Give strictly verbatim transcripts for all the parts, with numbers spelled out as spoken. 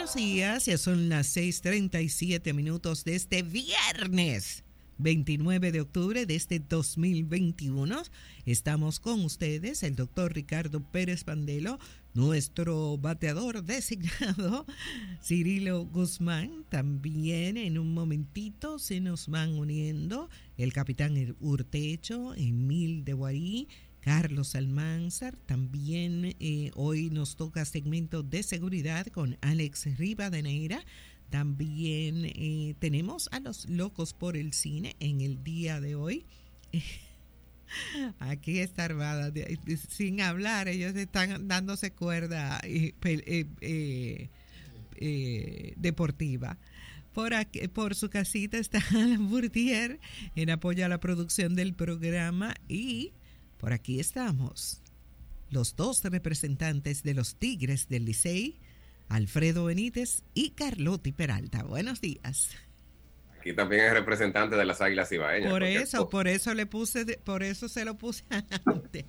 buenos días, ya son las seis treinta y siete minutos de este viernes veintinueve de octubre de este dos mil veintiuno. Estamos con ustedes, el doctor Ricardo Pérez Pandelo, nuestro bateador designado, Cirilo Guzmán. También en un momentito se nos van uniendo el capitán Urtecho, Emil de Guarí, Carlos Almanzar. También eh, hoy nos toca segmento de seguridad con Alex Rivadeneira. También eh, tenemos a los locos por el cine en el día de hoy. Aquí está Armada, sin hablar, ellos están dándose cuerda eh, eh, eh, eh, deportiva. Por, aquí, por su casita está Alan Bourdier en apoyo a la producción del programa, y por aquí estamos los dos representantes de los Tigres del Licey, Alfredo Benítez y Carlotti Peralta. Buenos días. Aquí también es representante de las Águilas Ibaeñas. Por eso, por eso le puse, por eso se lo puse antes.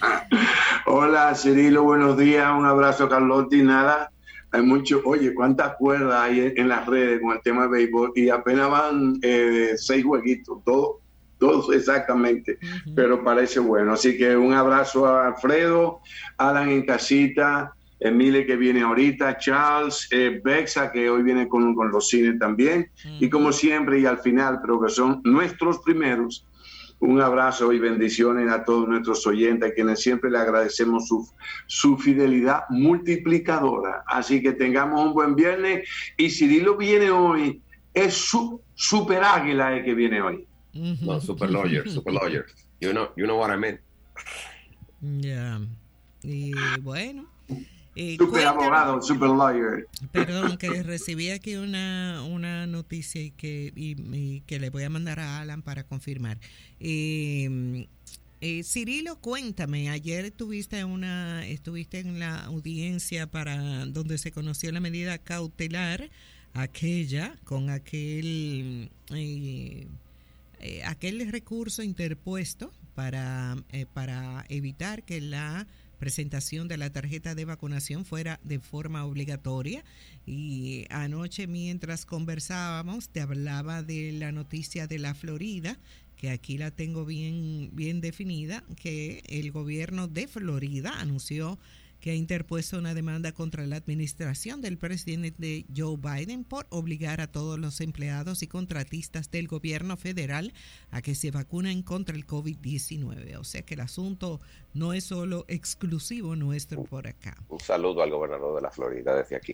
Hola, Cirilo, buenos días. Un abrazo, Carlotti. Nada, hay mucho. Oye, cuántas cuerdas hay en, en las redes con el tema de béisbol, y apenas van eh, seis jueguitos, todos, todos exactamente. Uh-huh. Pero parece bueno. Así que un abrazo a Alfredo, Alan en casita, Emile que viene ahorita, Charles, eh, Bexa que hoy viene con, con los cines también, mm. y como siempre y al final, pero que son nuestros primeros, un abrazo y bendiciones a todos nuestros oyentes, a quienes siempre le agradecemos su, su fidelidad multiplicadora. Así que tengamos un buen viernes, y Cirilo viene hoy, es su super águila el que viene hoy. Mm-hmm. No, super lawyer, super lawyer. You know, you know what I mean. Ya, yeah. Y bueno... Eh, super abogado, super lawyer. Perdón, que recibí aquí una, una noticia y que, y, y que le voy a mandar a Alan para confirmar. Eh, eh, Cirilo, cuéntame, ayer estuviste, una, estuviste en la audiencia para donde se conoció la medida cautelar, aquella, con aquel, eh, eh, aquel recurso interpuesto para, eh, para evitar que la presentación de la tarjeta de vacunación fuera de forma obligatoria. Y anoche, mientras conversábamos, te hablaba de la noticia de la Florida, que aquí la tengo bien, bien definida, que el gobierno de Florida anunció que ha interpuesto una demanda contra la administración del presidente Joe Biden por obligar a todos los empleados y contratistas del gobierno federal a que se vacunen contra el covid diecinueve. O sea que el asunto no es solo exclusivo nuestro por acá. Un saludo al gobernador de la Florida desde aquí.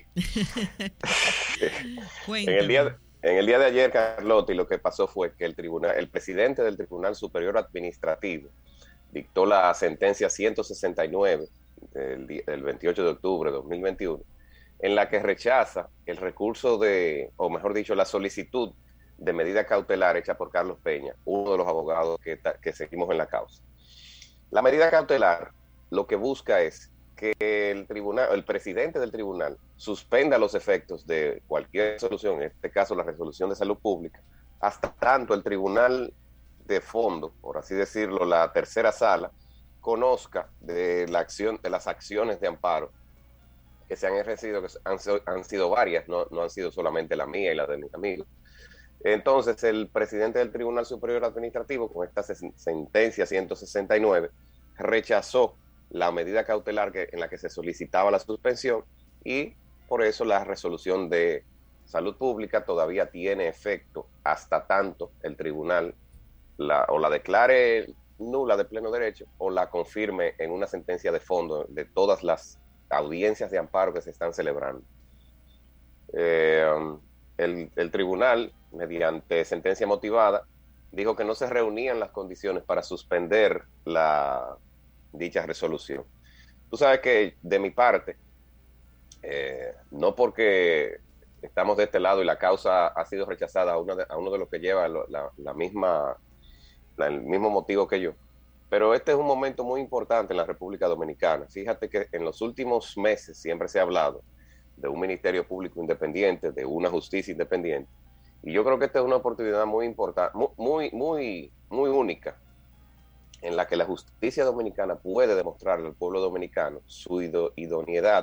en, el día de, en el día de ayer, Carlotti, lo que pasó fue que el tribunal, el presidente del Tribunal Superior Administrativo dictó la sentencia ciento sesenta y nueve del, del veintiocho de octubre de dos mil veintiuno, en la que rechaza el recurso de, o mejor dicho, la solicitud de medida cautelar hecha por Carlos Peña, uno de los abogados que, que seguimos en la causa. La medida cautelar lo que busca es que el tribunal, el presidente del tribunal suspenda los efectos de cualquier resolución, en este caso la resolución de salud pública, hasta tanto el tribunal de fondo, por así decirlo, la tercera sala, conozca de la acción, de las acciones de amparo que se han ejercido, que han, han sido varias, no, no han sido solamente la mía y la de mis amigos. Entonces, el presidente del Tribunal Superior Administrativo, con esta sentencia ciento sesenta y nueve, rechazó la medida cautelar que, en la que se solicitaba la suspensión, y por eso la resolución de salud pública todavía tiene efecto hasta tanto el tribunal la, o la declare nula de pleno derecho o la confirme en una sentencia de fondo de todas las audiencias de amparo que se están celebrando. Eh, el, el tribunal, mediante sentencia motivada, dijo que no se reunían las condiciones para suspender la dicha resolución. Tú sabes que de mi parte, eh, no porque estamos de este lado y la causa ha sido rechazada a, una de, a uno de los que lleva la, la, la misma el mismo motivo que yo, pero este es un momento muy importante en la República Dominicana. Fíjate que en los últimos meses siempre se ha hablado de un ministerio público independiente, de una justicia independiente, y yo creo que esta es una oportunidad muy importante, muy, muy, muy única, en la que la justicia dominicana puede demostrar al pueblo dominicano su idoneidad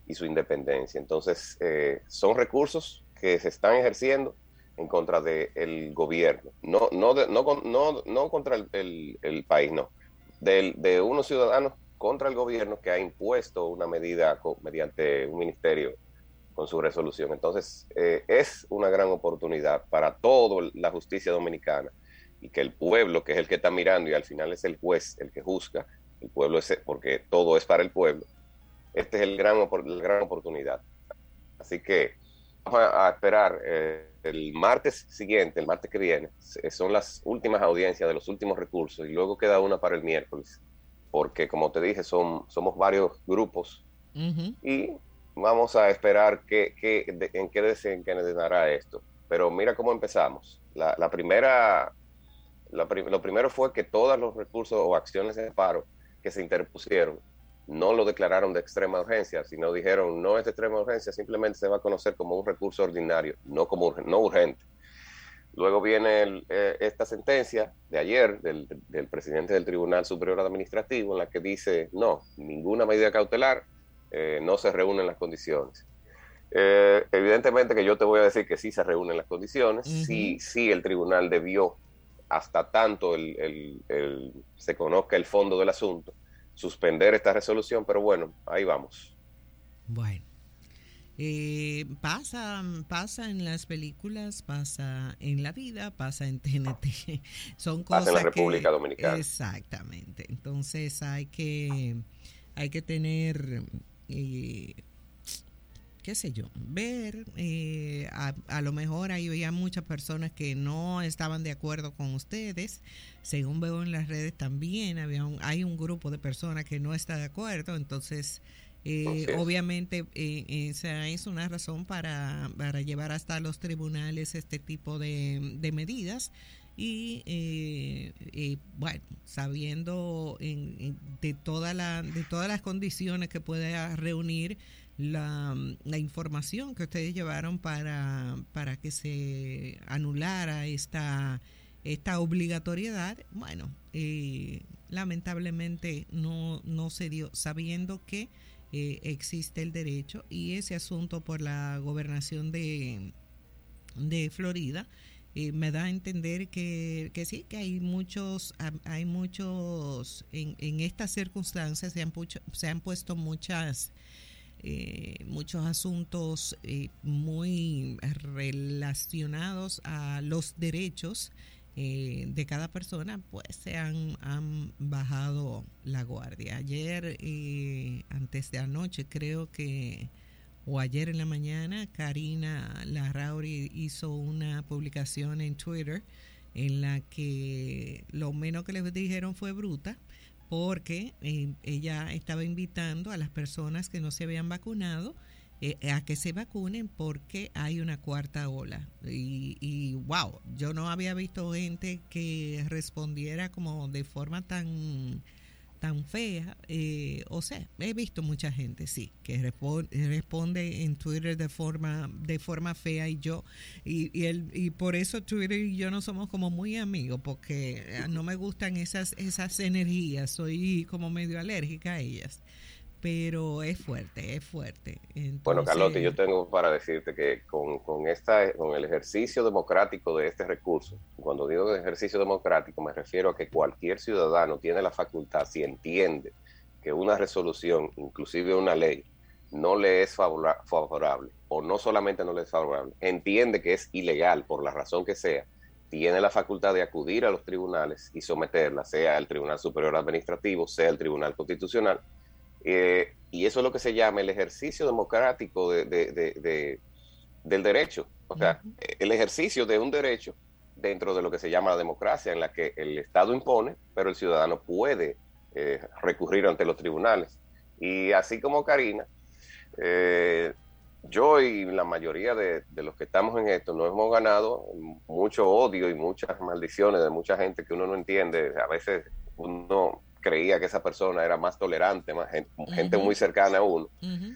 y su independencia. Entonces, eh, son recursos que se están ejerciendo en contra del gobierno, no, no, de, no, no, no contra el, el, el país, no, de, de unos ciudadanos contra el gobierno que ha impuesto una medida con, mediante un ministerio con su resolución. Entonces, eh, es una gran oportunidad para toda la justicia dominicana y que el pueblo, que es el que está mirando y al final es el juez el que juzga, el pueblo es, porque todo es para el pueblo, este es el gran, la gran oportunidad. Así que vamos a, a esperar eh, el martes siguiente, el martes que viene, son las últimas audiencias de los últimos recursos y luego queda una para el miércoles, porque como te dije, son, somos varios grupos uh-huh. y vamos a esperar que, que, de, en qué desencadenará esto. Pero mira cómo empezamos. La, la primera, la, lo primero fue que todos los recursos o acciones de paro que se interpusieron no lo declararon de extrema urgencia, sino dijeron no es de extrema urgencia, simplemente se va a conocer como un recurso ordinario, no como no urgente. Luego viene el, eh, esta sentencia de ayer del, del presidente del Tribunal Superior Administrativo en la que dice no, ninguna medida cautelar, eh, no se reúnen las condiciones. Eh, evidentemente que yo te voy a decir que sí se reúnen las condiciones, uh-huh. sí, sí el tribunal debió, hasta tanto el, el, el, se conozca el fondo del asunto, suspender esta resolución, pero bueno, ahí vamos. Bueno, eh, pasa, pasa en las películas, pasa en la vida, pasa en T N T, son cosas pasa en la República que, Dominicana. Exactamente, entonces hay que, hay que tener, eh, qué sé yo, ver, eh, a, a lo mejor ahí había muchas personas que no estaban de acuerdo con ustedes, según veo en las redes también había un, hay un grupo de personas que no está de acuerdo, entonces eh, obviamente eh, esa es una razón para, para llevar hasta los tribunales este tipo de, de medidas y eh, eh, bueno, sabiendo en, en, de, toda la, de todas las condiciones que pueda reunir La, la información que ustedes llevaron para, para que se anulara esta, esta obligatoriedad, bueno, eh, lamentablemente no, no se dio, sabiendo que eh, existe el derecho y ese asunto por la gobernación de, de Florida eh, me da a entender que, que sí, que hay muchos, hay muchos, en, en estas circunstancias se han, pucho, se han puesto muchas Eh, muchos asuntos eh, muy relacionados a los derechos eh, de cada persona, pues se han, han bajado la guardia. Ayer, eh, antes de anoche, creo que, o ayer en la mañana, Karina Larrauri hizo una publicación en Twitter en la que lo menos que les dijeron fue bruta, porque eh, ella estaba invitando a las personas que no se habían vacunado eh, a que se vacunen porque hay una cuarta ola. Y, y wow, yo no había visto gente que respondiera como de forma tan tan fea, eh, o sea, he visto mucha gente, sí, que responde, responde en Twitter de forma de forma fea y yo, y, y, el, y por eso Twitter y yo no somos como muy amigos, porque no me gustan esas, esas energías, soy como medio alérgica a ellas, pero es fuerte, es fuerte. Entonces, bueno, Carlota, yo tengo para decirte que con, con, esta, con el ejercicio democrático de este recurso, cuando digo ejercicio democrático me refiero a que cualquier ciudadano tiene la facultad, si entiende que una resolución, inclusive una ley, no le es favora, favorable, o no solamente no le es favorable, entiende que es ilegal por la razón que sea, tiene la facultad de acudir a los tribunales y someterla, sea el Tribunal Superior Administrativo, sea el Tribunal Constitucional. Eh, y eso es lo que se llama el ejercicio democrático de, de, de, de, del derecho. O sea, uh-huh. el ejercicio de un derecho dentro de lo que se llama la democracia, en la que el Estado impone, pero el ciudadano puede eh, recurrir ante los tribunales. Y así como Karina, eh, yo y la mayoría de, de los que estamos en esto nos hemos ganado mucho odio y muchas maldiciones de mucha gente que uno no entiende. A veces uno creía que esa persona era más tolerante, más gente, uh-huh. gente muy cercana a uno. Uh-huh.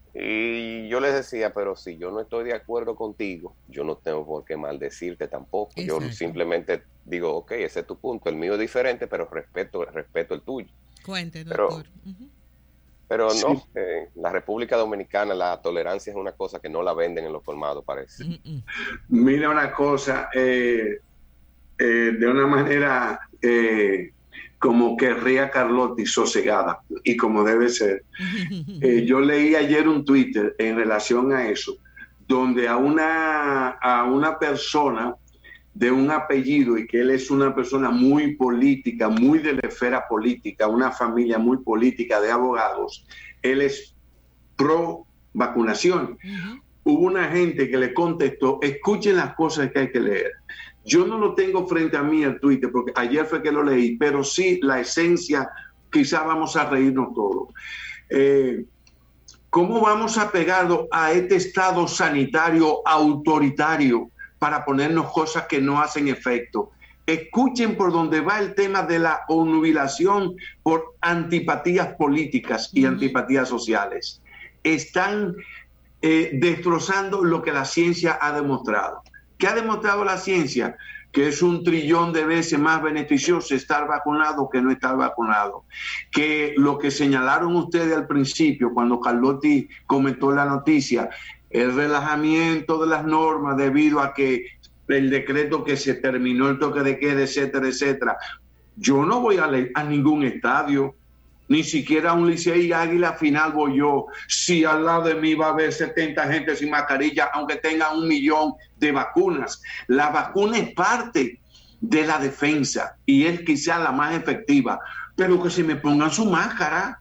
Y yo les decía, pero si yo no estoy de acuerdo contigo, yo no tengo por qué maldecirte tampoco. Exacto. Yo simplemente digo, ok, ese es tu punto, el mío es diferente, pero respeto, respeto el tuyo. Cuente, doctor. Pero, uh-huh. Pero Sí. no, eh, la República Dominicana, la tolerancia es una cosa que no la venden en los colmados, parece. Mm-mm. Mira una cosa, eh, eh, de una manera eh, como querría Carlotti, sosegada, y como debe ser. Eh, yo leí ayer un Twitter en relación a eso, donde a una, a una persona de un apellido, y que él es una persona muy política, muy de la esfera política, una familia muy política de abogados, él es pro vacunación. Uh-huh. Hubo una gente que le contestó, escuchen las cosas que hay que leer. Yo no lo tengo frente a mí el Twitter, porque ayer fue que lo leí, pero sí la esencia, quizás vamos a reírnos todos. Eh, ¿Cómo vamos a pegarlo a este estado sanitario autoritario para ponernos cosas que no hacen efecto? Escuchen por dónde va el tema de la obnubilación por antipatías políticas y uh-huh. antipatías sociales. Están eh, destrozando lo que la ciencia ha demostrado. ¿Qué ha demostrado la ciencia? Que es un trillón de veces más beneficioso estar vacunado que no estar vacunado. Que lo que señalaron ustedes al principio, cuando Carlotti comentó la noticia, el relajamiento de las normas debido a que el decreto que se terminó el toque de queda, etcétera, etcétera. Yo no voy a, leer a ningún estadio, ni siquiera a un Licey Águila final voy yo. Si al lado de mí va a haber setenta gente sin mascarilla, aunque tenga un millón de vacunas. La vacuna es parte de la defensa y es quizá la más efectiva, pero que se me pongan su máscara.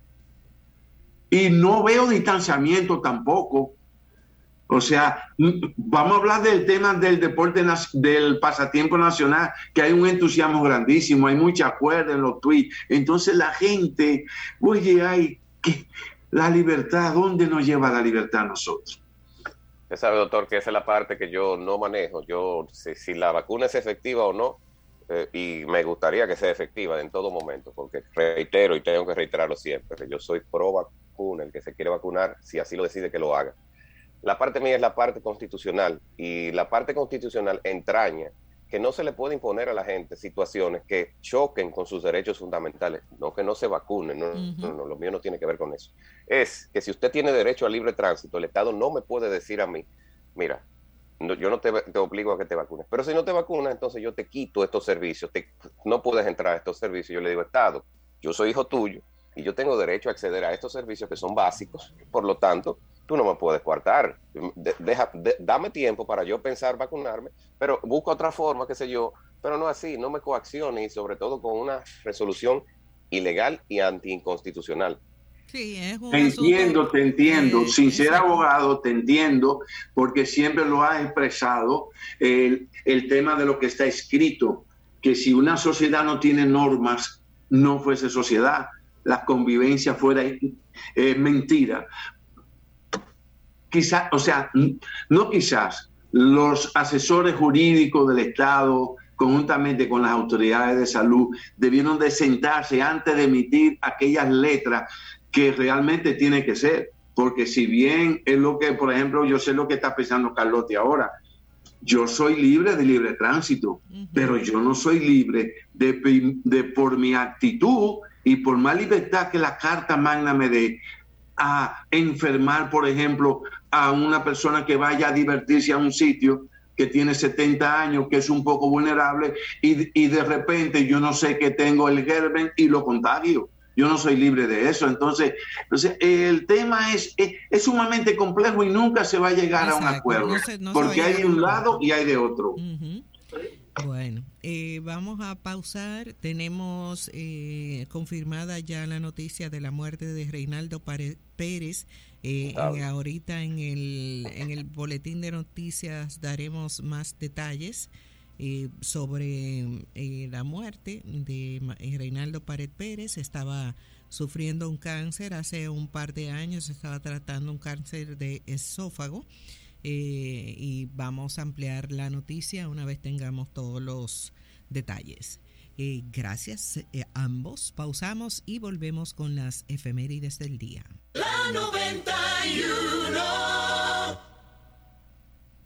Y no veo distanciamiento tampoco. O sea, vamos a hablar del tema del deporte, del pasatiempo nacional, que hay un entusiasmo grandísimo, hay mucha cuerda en los tweets. Entonces la gente, oye, hay que la libertad, ¿dónde nos lleva la libertad a nosotros? Usted sabe, doctor, que esa es la parte que yo no manejo. Yo, si, si la vacuna es efectiva o no, eh, y me gustaría que sea efectiva en todo momento, porque reitero y tengo que reiterarlo siempre, que yo soy pro vacuna, el que se quiere vacunar, si así lo decide, que lo haga. La parte mía es la parte constitucional, y la parte constitucional entraña que no se le puede imponer a la gente situaciones que choquen con sus derechos fundamentales, no que no se vacunen, no, uh-huh. no, no, lo mío no tiene que ver con eso. Es que si usted tiene derecho a libre tránsito, el Estado no me puede decir a mí, mira, no, yo no te, te obligo a que te vacunes, pero si no te vacunas, entonces yo te quito estos servicios, te, no puedes entrar a estos servicios. Yo le digo, Estado, yo soy hijo tuyo y yo tengo derecho a acceder a estos servicios que son básicos, por lo tanto, tú no me puedes coartar, de, deja, de, dame tiempo para yo pensar vacunarme, pero busca otra forma, qué sé yo, pero no así, no me coaccione, y sobre todo con una resolución ilegal y antiinconstitucional. Sí, es un te entiendo, asunto, te entiendo, eh, sin ser exacto. abogado, te entiendo, porque siempre lo has expresado, el, el tema de lo que está escrito, que si una sociedad no tiene normas, no fuese sociedad, la convivencia fuera eh, mentira. Quizás, o sea, no quizás, los asesores jurídicos del Estado, conjuntamente con las autoridades de salud, debieron de sentarse antes de emitir aquellas letras que realmente tiene que ser. Porque si bien es lo que, por ejemplo, yo sé lo que está pensando Carlotti ahora, yo soy libre de libre tránsito, uh-huh. pero yo no soy libre de, de por mi actitud y por más libertad que la Carta Magna me dé, a enfermar, por ejemplo, a una persona que vaya a divertirse a un sitio que tiene setenta años, que es un poco vulnerable, y, y de repente yo no sé que tengo el germen y lo contagio. Yo no soy libre de eso. Entonces, entonces el tema es, es, es sumamente complejo y nunca se va a llegar Exacto. a un acuerdo, no se, no porque hay de un lado y hay de otro. Uh-huh. Bueno, eh, vamos a pausar. Tenemos eh, confirmada ya la noticia de la muerte de Reinaldo Pérez. Eh, en, ahorita en el, en el boletín de noticias daremos más detalles eh, sobre eh, la muerte de Reinaldo Pérez. Estaba sufriendo un cáncer hace un par de años, estaba tratando un cáncer de esófago. Eh, y vamos a ampliar la noticia una vez tengamos todos los detalles. Eh, gracias eh, ambos. Pausamos y volvemos con las efemérides del día. La noventa y uno